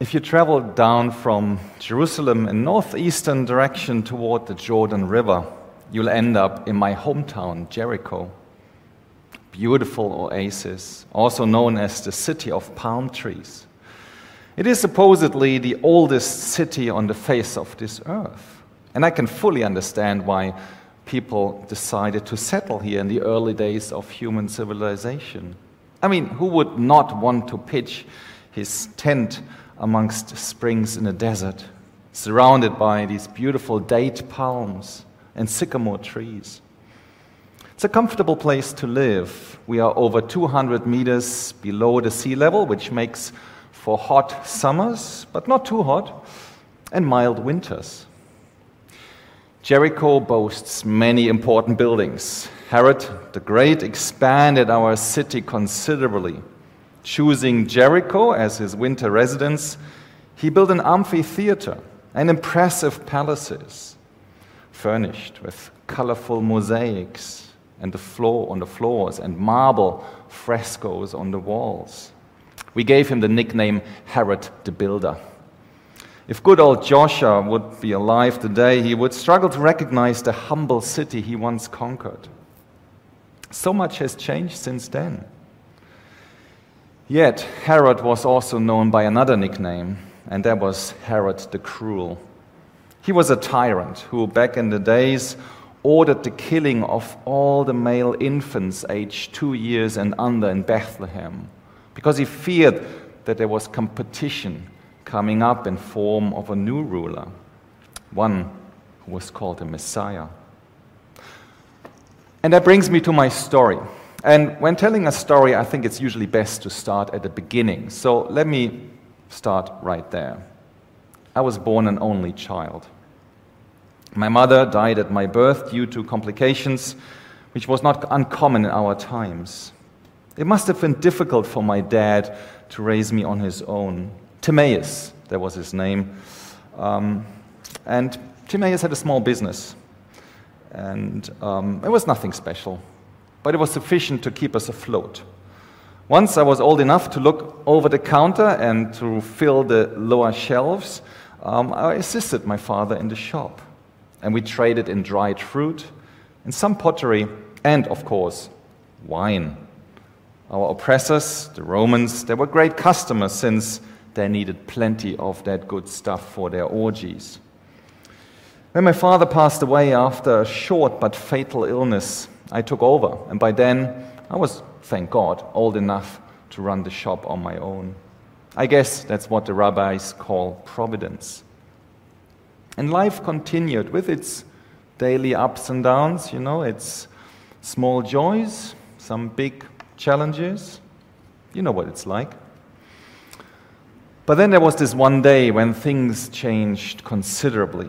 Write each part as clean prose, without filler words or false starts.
If you travel down from Jerusalem in northeastern direction toward the Jordan River, you'll end up in my hometown, Jericho. Beautiful oasis, also known as the city of palm trees. It is supposedly the oldest city on the face of this earth. And I can fully understand why people decided to settle here in the early days of human civilization. I mean, who would not want to pitch his tent amongst springs in a desert, surrounded by these beautiful date palms and sycamore trees? It's a comfortable place to live. We are over 200 meters below the sea level, which makes for hot summers, but not too hot, and mild winters. Jericho boasts many important buildings. Herod the Great expanded our city considerably. Choosing Jericho as his winter residence, he built an amphitheater and impressive palaces, furnished with colorful mosaics on the floors and marble frescoes on the walls. We gave him the nickname Herod the Builder. If good old Joshua would be alive today, he would struggle to recognize the humble city he once conquered. So much has changed since then. Yet, Herod was also known by another nickname, and that was Herod the Cruel. He was a tyrant who, back in the days, ordered the killing of all the male infants aged 2 years and under in Bethlehem, because he feared that there was competition coming up in form of a new ruler, one who was called the Messiah. And that brings me to my story. And when telling a story, I think it's usually best to start at the beginning. So let me start right there. I was born an only child. My mother died at my birth due to complications, which was not uncommon in our times. It must have been difficult for my dad to raise me on his own. Timaeus, that was his name. And Timaeus had a small business. And it was nothing special, but it was sufficient to keep us afloat. Once I was old enough to look over the counter and to fill the lower shelves, I assisted my father in the shop. And we traded in dried fruit, in some pottery, and, of course, wine. Our oppressors, the Romans, they were great customers since they needed plenty of that good stuff for their orgies. When my father passed away after a short but fatal illness, I took over, and by then I was, thank God, old enough to run the shop on my own. I guess that's what the rabbis call providence. And life continued with its daily ups and downs, its small joys, some big challenges. You know what it's like. But then there was this one day when things changed considerably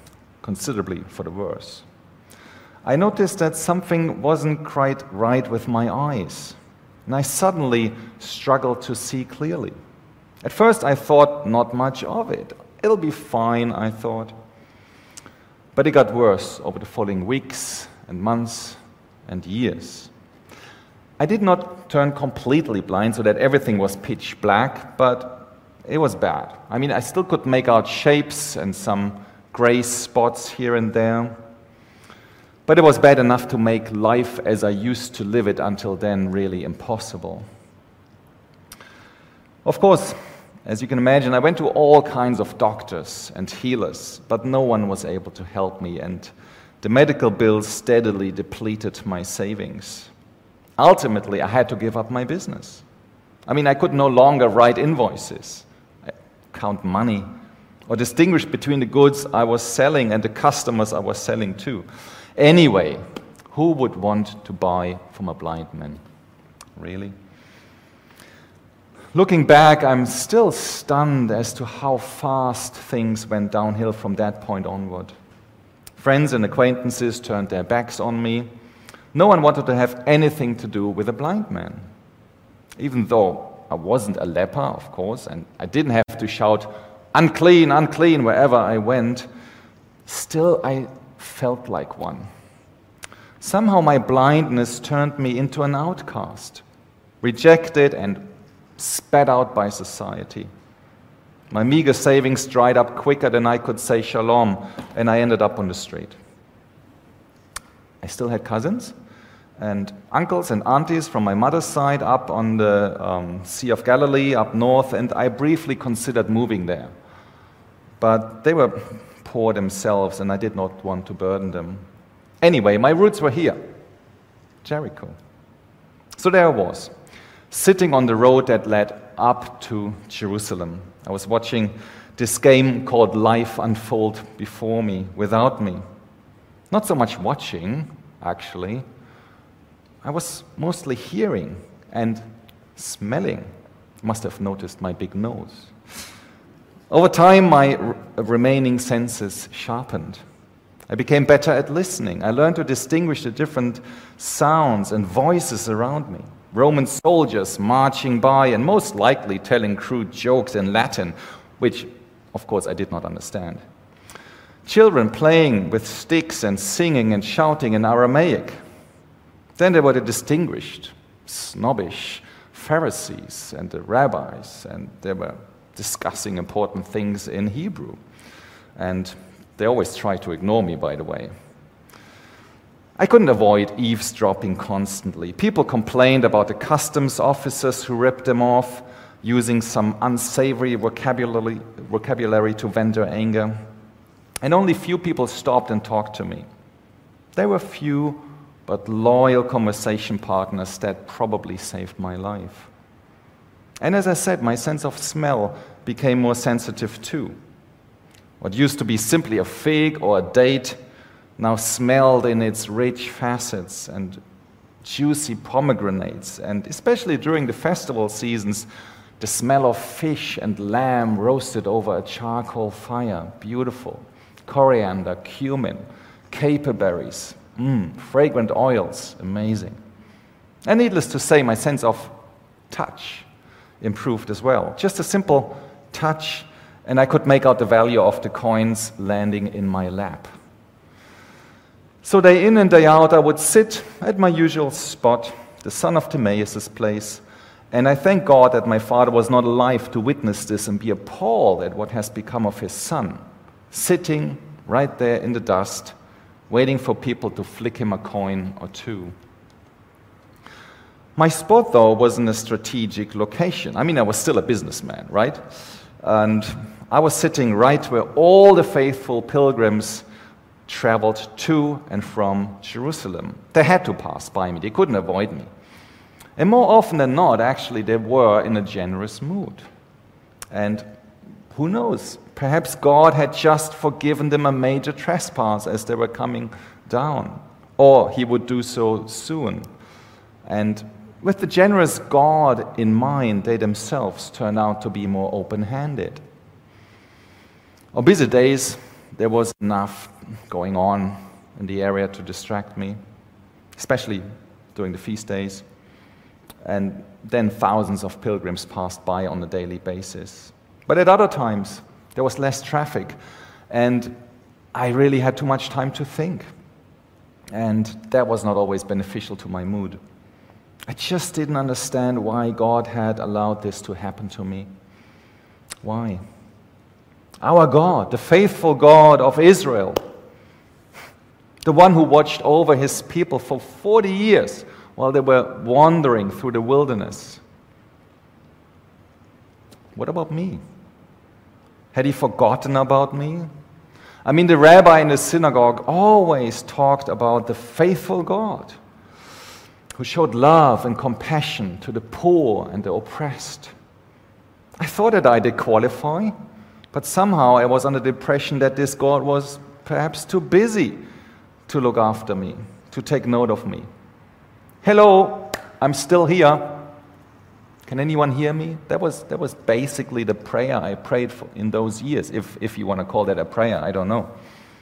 for the worse. I noticed that something wasn't quite right with my eyes, and I suddenly struggled to see clearly. At first I thought not much of it. It'll be fine, I thought. But it got worse over the following weeks and months and years. I did not turn completely blind so that everything was pitch black, but it was bad. I mean, I still could make out shapes and some gray spots here and there. But it was bad enough to make life as I used to live it until then really impossible. Of course, as you can imagine, I went to all kinds of doctors and healers, but no one was able to help me, and the medical bills steadily depleted my savings. Ultimately, I had to give up my business. I mean, I could no longer write invoices, count money, or distinguish between the goods I was selling and the customers I was selling to. Anyway, who would want to buy from a blind man? Really? Looking back, I'm still stunned as to how fast things went downhill from that point onward. Friends and acquaintances turned their backs on me. No one wanted to have anything to do with a blind man. Even though I wasn't a leper, of course, and I didn't have to shout, "Unclean, unclean," wherever I went, still I felt like one. Somehow my blindness turned me into an outcast, rejected and spat out by society. My meager savings dried up quicker than I could say shalom, and I ended up on the street. I still had cousins and uncles and aunties from my mother's side up on the Sea of Galilee, up north, and I briefly considered moving there. But they were poor themselves, and I did not want to burden them. Anyway, my roots were here, Jericho. So there I was, sitting on the road that led up to Jerusalem. I was watching this game called life unfold before me, without me. Not so much watching, actually. I was mostly hearing and smelling. Must have noticed my big nose. Over time, my remaining senses sharpened. I became better at listening. I learned to distinguish the different sounds and voices around me. Roman soldiers marching by and most likely telling crude jokes in Latin, which, of course, I did not understand. Children playing with sticks and singing and shouting in Aramaic. Then there were the distinguished, snobbish Pharisees and the rabbis, and they were discussing important things in Hebrew. And they always tried to ignore me, by the way. I couldn't avoid eavesdropping constantly. People complained about the customs officers who ripped them off, using some unsavory vocabulary to vent their anger. And only few people stopped and talked to me. There were few but loyal conversation partners that probably saved my life. And as I said, my sense of smell became more sensitive too. What used to be simply a fig or a date now smelled in its rich facets and juicy pomegranates, and especially during the festival seasons, the smell of fish and lamb roasted over a charcoal fire, beautiful. Coriander, cumin, caper berries, fragrant oils, amazing. And needless to say, my sense of touch improved as well. Just a simple touch, and I could make out the value of the coins landing in my lap. So day in and day out, I would sit at my usual spot, the son of Timaeus' place, and I thank God that my father was not alive to witness this and be appalled at what has become of his son, sitting right there in the dust, waiting for people to flick him a coin or two. My spot, though, was in a strategic location. I mean, I was still a businessman, right? And I was sitting right where all the faithful pilgrims traveled to and from Jerusalem. They had to pass by me. They couldn't avoid me. And more often than not, actually, they were in a generous mood. And who knows? Perhaps God had just forgiven them a major trespass as they were coming down. Or he would do so soon. And with the generous God in mind, they themselves turned out to be more open-handed. On busy days, there was enough going on in the area to distract me, especially during the feast days. And then thousands of pilgrims passed by on a daily basis. But at other times, there was less traffic, and I really had too much time to think. And that was not always beneficial to my mood. I just didn't understand why God had allowed this to happen to me. Why? Our God, the faithful God of Israel, the one who watched over his people for 40 years while they were wandering through the wilderness. What about me? Had he forgotten about me? I mean, the rabbi in the synagogue always talked about the faithful God who showed love and compassion to the poor and the oppressed. I thought that I did qualify, but somehow I was under the impression that this God was perhaps too busy to look after me, to take note of me. Hello, I'm still here. Can anyone hear me? That was basically the prayer I prayed for in those years, if you want to call that a prayer, I don't know.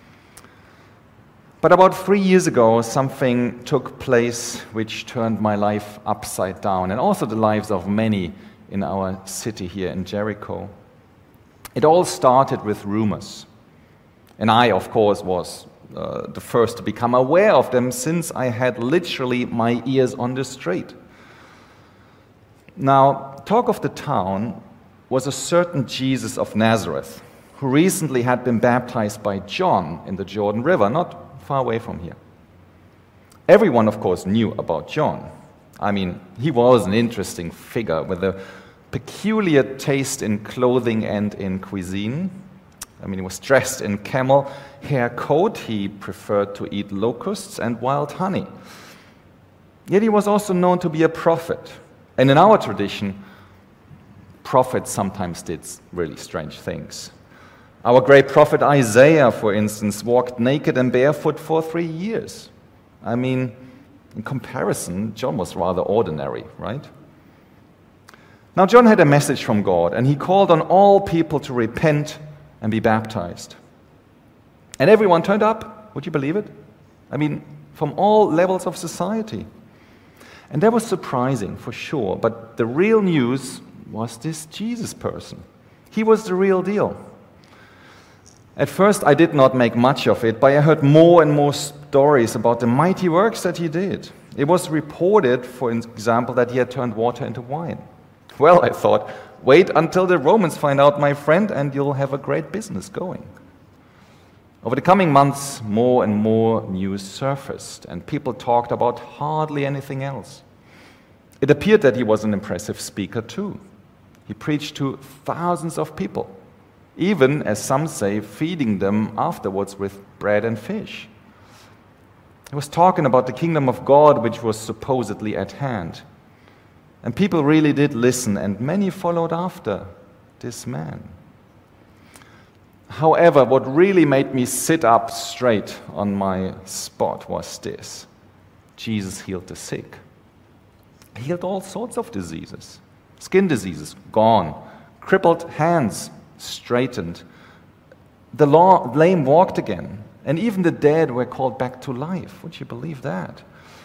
But about 3 years ago, something took place which turned my life upside down, and also the lives of many in our city here in Jericho. It all started with rumors. And I, of course, was the first to become aware of them since I had literally my ears on the street. Now, talk of the town was a certain Jesus of Nazareth, who recently had been baptized by John in the Jordan River, not far away from here. Everyone, of course, knew about John. I mean, he was an interesting figure with a peculiar taste in clothing and in cuisine. I mean, he was dressed in camel hair coat. He preferred to eat locusts and wild honey. Yet he was also known to be a prophet. And in our tradition, prophets sometimes did really strange things. Our great prophet Isaiah, for instance, walked naked and barefoot for 3 years. I mean, in comparison, John was rather ordinary, right? Now, John had a message from God, and he called on all people to repent and be baptized. And everyone turned up. Would you believe it? I mean, from all levels of society. And that was surprising, for sure. But the real news was this Jesus person. He was the real deal. At first, I did not make much of it, but I heard more and more stories about the mighty works that he did. It was reported, for example, that he had turned water into wine. Well, I thought, wait until the Romans find out, my friend, and you'll have a great business going. Over the coming months, more and more news surfaced, and people talked about hardly anything else. It appeared that he was an impressive speaker too. He preached to thousands of people, even, as some say, feeding them afterwards with bread and fish. He was talking about the kingdom of God, which was supposedly at hand. And people really did listen, and many followed after this man. However, what really made me sit up straight on my spot was this. Jesus healed the sick. He healed all sorts of diseases. Skin diseases, gone. Crippled hands, straightened. The lame walked again. And even the dead were called back to life. Would you believe that?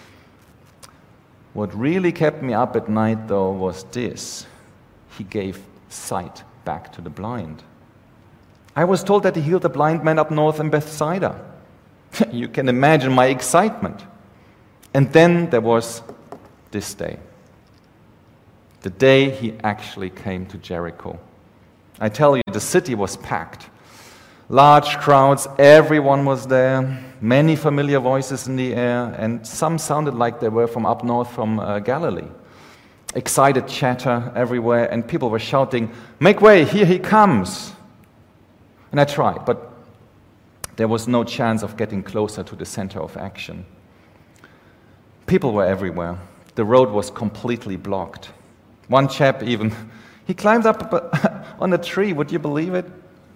What really kept me up at night, though, was this. He gave sight back to the blind. I was told that he healed a blind man up north in Bethsaida. You can imagine my excitement. And then there was this day. The day he actually came to Jericho. I tell you, the city was packed. Large crowds, everyone was there, many familiar voices in the air, and some sounded like they were from up north from Galilee. Excited chatter everywhere, and people were shouting, "Make way, here he comes!" And I tried, but there was no chance of getting closer to the center of action. People were everywhere. The road was completely blocked. One chap even, he climbed up on a tree, would you believe it?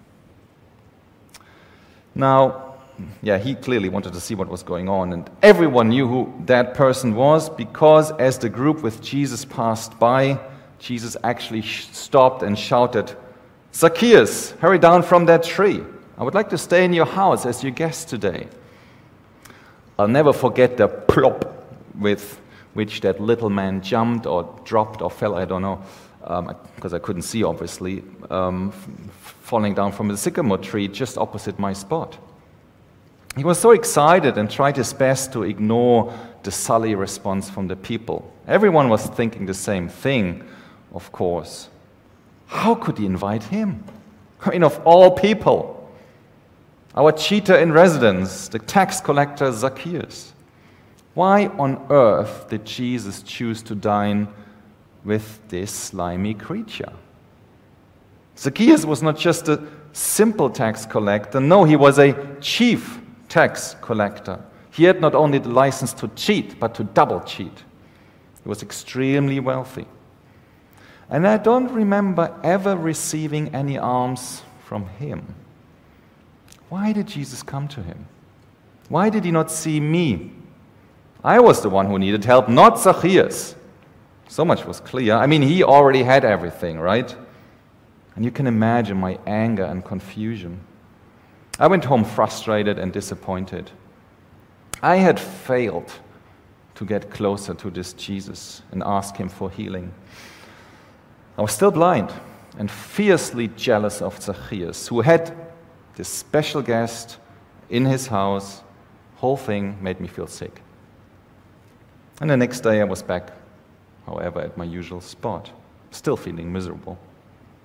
Now, he clearly wanted to see what was going on, and everyone knew who that person was, because as the group with Jesus passed by, Jesus actually stopped and shouted, "Zacchaeus, hurry down from that tree. I would like to stay in your house as your guest today." I'll never forget the plop with which that little man jumped or dropped or fell, I don't know, because I couldn't see, obviously, falling down from the sycamore tree just opposite my spot. He was so excited and tried his best to ignore the sully response from the people. Everyone was thinking the same thing, of course. How could he invite him? I mean, of all people, our cheater in residence, the tax collector Zacchaeus. Why on earth did Jesus choose to dine with this slimy creature? Zacchaeus was not just a simple tax collector. No, he was a chief tax collector. He had not only the license to cheat, but to double cheat. He was extremely wealthy. And I don't remember ever receiving any alms from him. Why did Jesus come to him? Why did he not see me? I was the one who needed help, not Zacchaeus. So much was clear. I mean, he already had everything, right? And you can imagine my anger and confusion. I went home frustrated and disappointed. I had failed to get closer to this Jesus and ask him for healing. I was still blind and fiercely jealous of Zacchaeus, who had this special guest in his house. Whole thing made me feel sick. And the next day I was back, however, at my usual spot, still feeling miserable.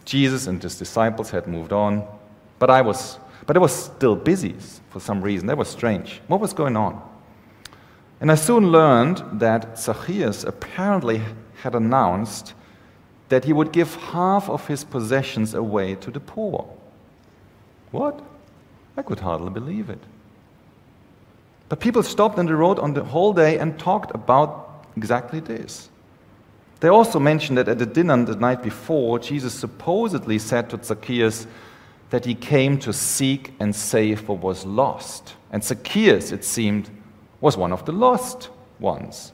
Jesus and his disciples had moved on, but I was still busy for some reason. That was strange. What was going on? And I soon learned that Zacchaeus apparently had announced that he would give half of his possessions away to the poor. What? I could hardly believe it. But people stopped on the road on the whole day and talked about exactly this. They also mentioned that at the dinner the night before, Jesus supposedly said to Zacchaeus that he came to seek and save what was lost. And Zacchaeus, it seemed, was one of the lost ones.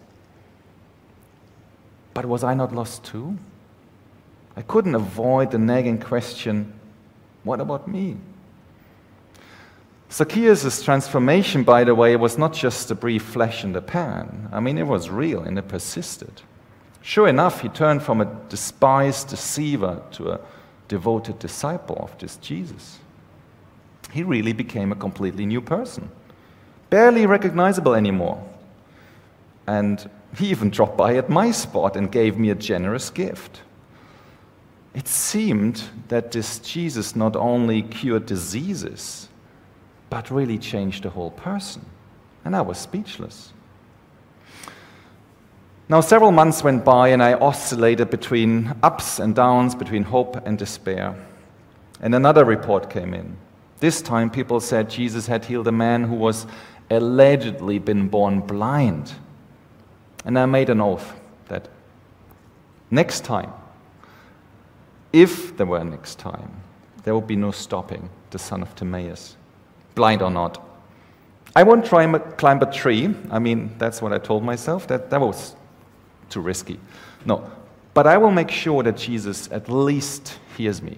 But was I not lost too? I couldn't avoid the nagging question, what about me? Zacchaeus' transformation, by the way, was not just a brief flash in the pan. I mean, it was real and it persisted. Sure enough, he turned from a despised deceiver to a devoted disciple of this Jesus. He really became a completely new person, barely recognizable anymore. And he even dropped by at my spot and gave me a generous gift. It seemed that this Jesus not only cured diseases, but really changed the whole person. And I was speechless. Now, several months went by and I oscillated between ups and downs, between hope and despair. And another report came in. This time people said Jesus had healed a man who was allegedly been born blind. And I made an oath that next time, if there were a next time, there would be no stopping the son of Timaeus, blind or not. I won't try and climb a tree. I mean, that's what I told myself. That was too risky. No, but I will make sure that Jesus at least hears me.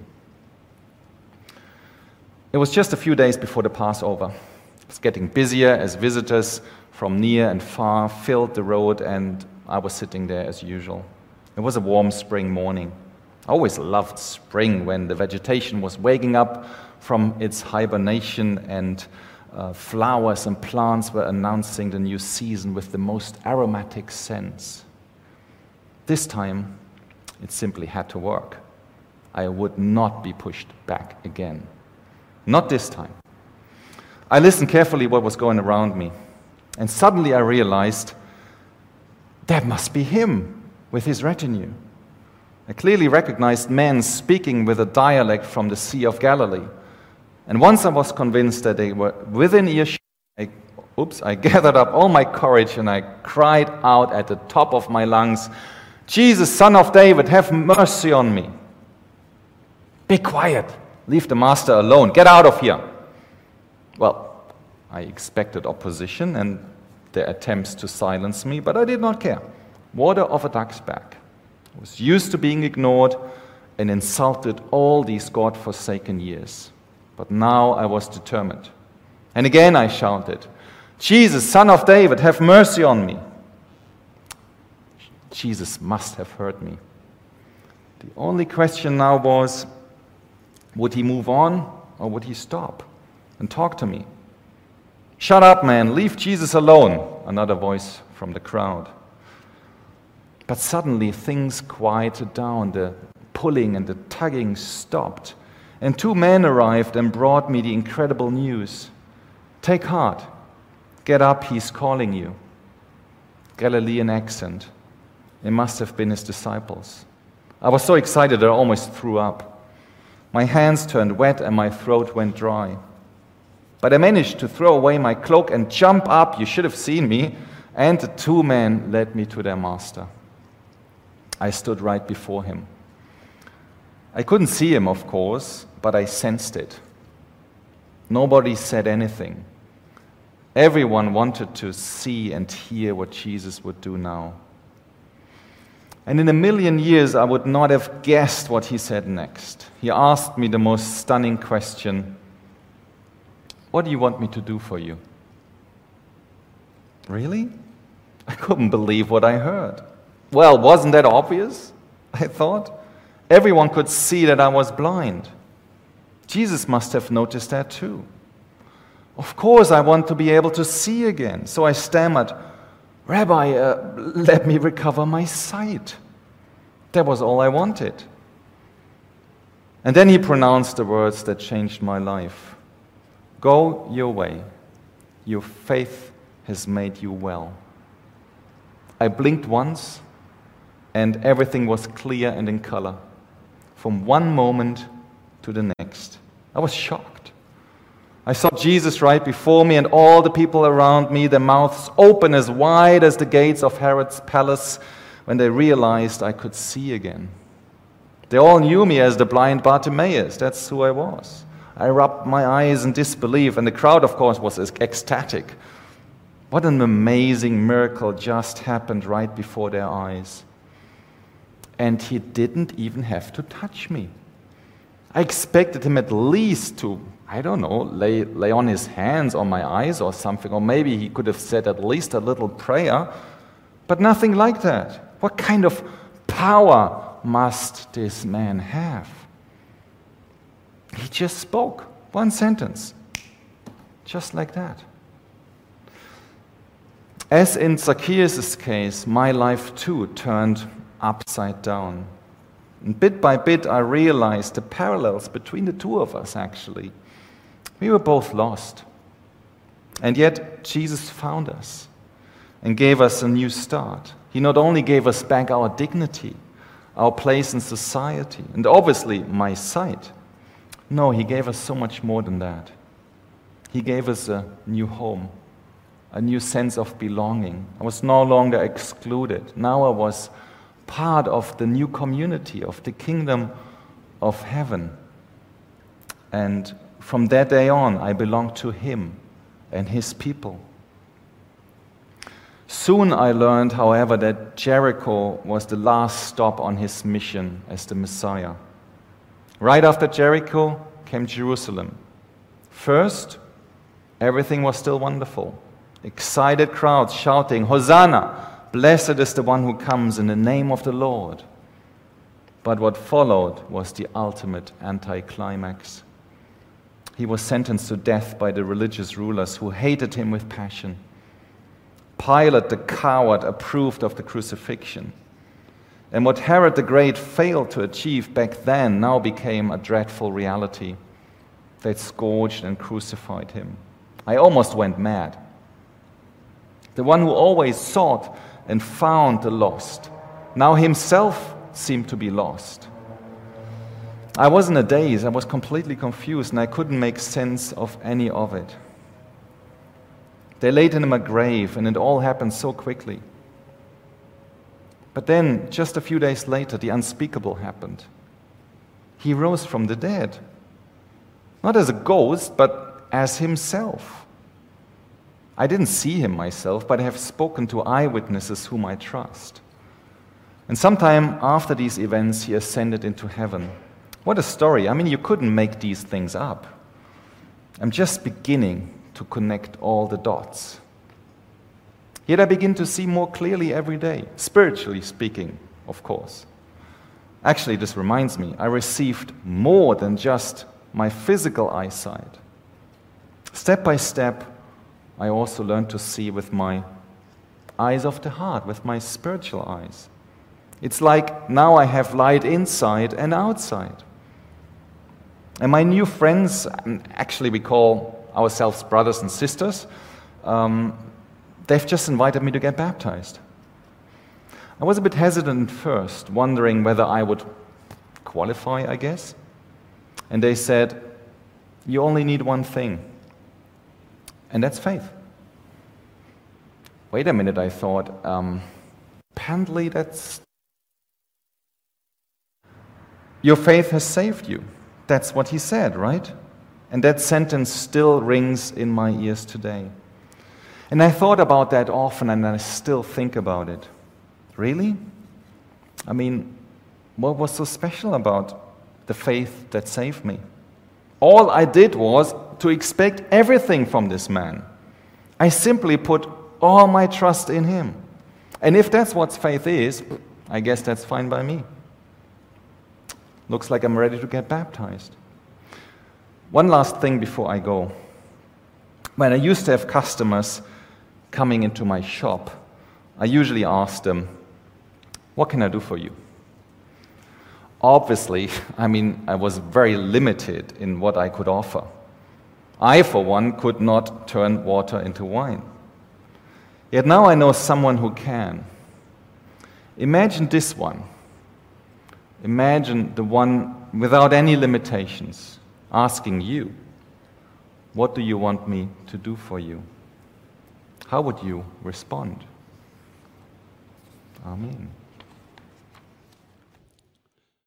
It was just a few days before the Passover. It was getting busier as visitors from near and far filled the road, and I was sitting there as usual. It was a warm spring morning. I always loved spring when the vegetation was waking up from its hibernation and flowers and plants were announcing the new season with the most aromatic scents. This time, it simply had to work. I would not be pushed back again. Not this time. I listened carefully what was going around me, and suddenly I realized that must be him with his retinue. I clearly recognized men speaking with a dialect from the Sea of Galilee. And once I was convinced that they were within earshot, I gathered up all my courage and I cried out at the top of my lungs, "Jesus, Son of David, have mercy on me." "Be quiet. Leave the master alone. Get out of here." Well, I expected opposition and their attempts to silence me, but I did not care. Water off a duck's back. I was used to being ignored and insulted all these God-forsaken years. But now I was determined. And again I shouted, "Jesus, Son of David, have mercy on me." Jesus must have heard me. The only question now was, would he move on or would he stop and talk to me? "Shut up, man, leave Jesus alone," another voice from the crowd. But suddenly things quieted down, the pulling and the tugging stopped, and two men arrived and brought me the incredible news. "Take heart, get up, he's calling you." Galilean accent. It must have been his disciples. I was so excited that I almost threw up. My hands turned wet and my throat went dry. But I managed to throw away my cloak and jump up, you should have seen me, and the two men led me to their master. I stood right before him. I couldn't see him, of course, but I sensed it. Nobody said anything. Everyone wanted to see and hear what Jesus would do now. And in a million years, I would not have guessed what he said next. He asked me the most stunning question, "What do you want me to do for you?" Really? I couldn't believe what I heard. Well, wasn't that obvious? I thought. Everyone could see that I was blind. Jesus must have noticed that too. Of course, I want to be able to see again. So I stammered, "Rabbi, let me recover my sight." That was all I wanted. And then he pronounced the words that changed my life. Go your way. Your faith has made you well. I blinked once, and everything was clear and in color, from one moment to the next. I was shocked. I saw Jesus right before me, and all the people around me, their mouths open as wide as the gates of Herod's palace, when they realized I could see again. They all knew me as the blind Bartimaeus. That's who I was. I rubbed my eyes in disbelief, and the crowd, of course, was ecstatic. What an amazing miracle just happened right before their eyes. And he didn't even have to touch me. I expected him at least to, I don't know, lay on his hands on my eyes or something, or maybe he could have said at least a little prayer, but nothing like that. What kind of power must this man have? He just spoke one sentence, just like that. As in Zacchaeus' case, my life too turned upside down. And bit by bit, I realized the parallels between the two of us, actually. We were both lost. And yet, Jesus found us and gave us a new start. He not only gave us back our dignity, our place in society, and obviously my sight. No, he gave us so much more than that. He gave us a new home, a new sense of belonging. I was no longer excluded. Now I was part of the new community, of the kingdom of heaven. And from that day on, I belonged to him and his people. Soon I learned, however, that Jericho was the last stop on his mission as the Messiah. Right after Jericho came Jerusalem. First, everything was still wonderful. Excited crowds shouting, "Hosanna! Blessed is the one who comes in the name of the Lord." But what followed was the ultimate anticlimax. He was sentenced to death by the religious rulers who hated him with passion. Pilate the coward approved of the crucifixion. And what Herod the Great failed to achieve back then now became a dreadful reality. They scourged and crucified him. I almost went mad. The one who always sought and found the lost, now himself seemed to be lost. I was in a daze. I was completely confused, and I couldn't make sense of any of it. They laid him in a grave, and it all happened so quickly. But then, just a few days later, the unspeakable happened. He rose from the dead. Not as a ghost, but as himself. I didn't see him myself, but I have spoken to eyewitnesses whom I trust. And sometime after these events, he ascended into heaven. What a story. I mean, you couldn't make these things up. I'm just beginning to connect all the dots. Yet I begin to see more clearly every day, spiritually speaking, of course. Actually, this reminds me, I received more than just my physical eyesight. Step by step, I also learned to see with my eyes of the heart, with my spiritual eyes. It's like now I have light inside and outside. And my new friends, actually we call ourselves brothers and sisters, they've just invited me to get baptized. I was a bit hesitant at first, wondering whether I would qualify, I guess. And they said, you only need one thing, and that's faith. Wait a minute, I thought, apparently that's... Your faith has saved you. That's what he said, right? And that sentence still rings in my ears today. And I thought about that often, and I still think about it. Really? I mean, what was so special about the faith that saved me? All I did was to expect everything from this man. I simply put all my trust in him. And if that's what faith is, I guess that's fine by me. Looks like I'm ready to get baptized. One last thing before I go. When I used to have customers coming into my shop, I usually asked them, what can I do for you? Obviously, I was very limited in what I could offer. I, for one, could not turn water into wine. Yet now I know someone who can. Imagine this one. Imagine the one without any limitations, asking you, what do you want me to do for you? How would you respond? Amen.